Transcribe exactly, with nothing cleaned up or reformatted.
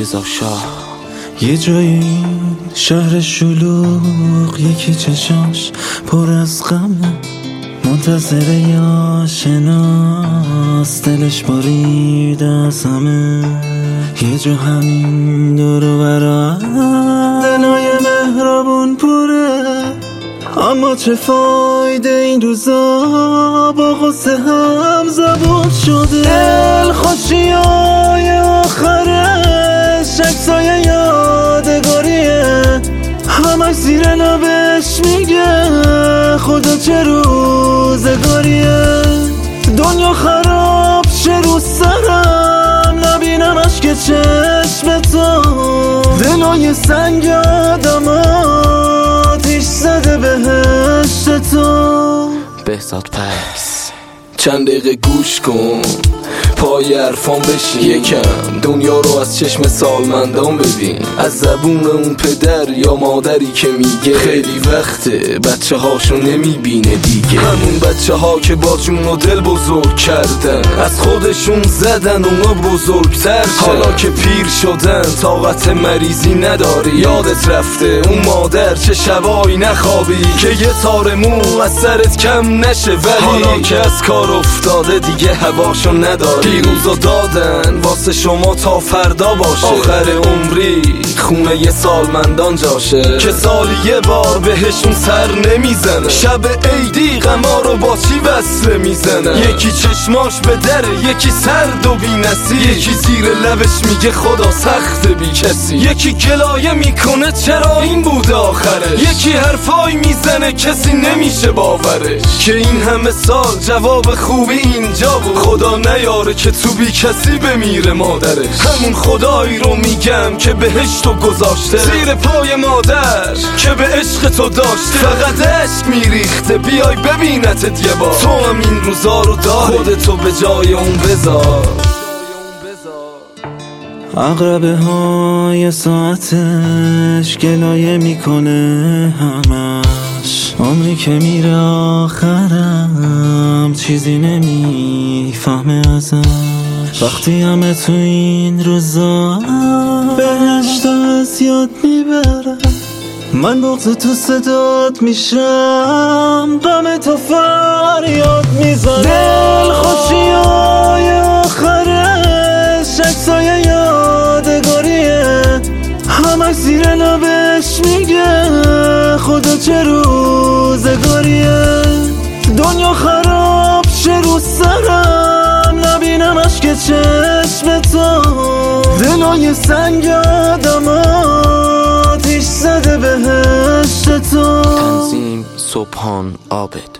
رضا شاه. یه جایی شهر شلوغ، یکی چشاش پر از غمه، منتظر یا شناس، دلش بارید از همه. یه جا همین دور و برا دلای مهربون پره، اما چه فایده این روزا با غصه هم زبون شده. دل خوشیای آخرش عکسای یادگاریه، همش زیر لبش میگه خدا چه روزگاریه. دنیا خراب شه رو سرم، نبینمش که چشم تو، دلای سنگ آدم آتیش زده بهشت تو. بهزاد پکس. چند دقیقه گوش کن، پای حرفان بشین یکم، دنیا رو از چشم سالمندان ببین، از زبون اون پدر یا مادری که میگه خیلی وقته بچه هاشو نمیبینه دیگه. همون بچه ها که با جون و دل بزرگ کردن، از خودشون زدن اونا بزرگتر شن. حالا که پیر شدن طاقت مریضی نداری، یادت رفته اون مادر چه شبایی نخوابی که یه تار مو از سرت کم نشه، ولی حالا که از کار افتاده دیگه هواشو نداری. دیروزا دادن واسه شما تا فردا باشه، آخر عمری خونه یه سالمندان جاشه که سالی یه بار بهشون سر نمیزنه. شب عیدی غما رو با چی وصله میزنه، یکی چشماش به دره، یکی سرد و بی نصیب، یکی زیر لبش میگه خدا سخت بی کسی، یکی گلایه میکنه چرا این بوده آخرش، یکی حرفای میزنه کسی نمیشه باورش که این همه سال جواب خوبی اینجا بود. خدا نیاره که تو بی کسی بمیره مادرش، همون خدایی رو میگم که بهشتو گذاشته زیر پای مادر که به عشق تو داشته. فقط عشق میریخته بیای ببینتت یه بار، تو هم این روزا رو داری، خودتو به جای اون بذار. عقربه های ساعتش گلایه میکنه همش، عمری که میره آخرم چیزی نمیفهمه ازش. وقتی همه تو این روزا بهشت از یاد میبرم، من بغض تو صدات میشم، غم تو فریاد میزنم. دل خوشیای آخرش عکسای یادگاریه، همش زیر لبش میگه خدا چه روزگاریه. دنیا خراب شه رو سرم، نبینمش که چشم تو، دلای سنگ آدم آتیش زده بهشت تو. تنظیم صبحان عابد.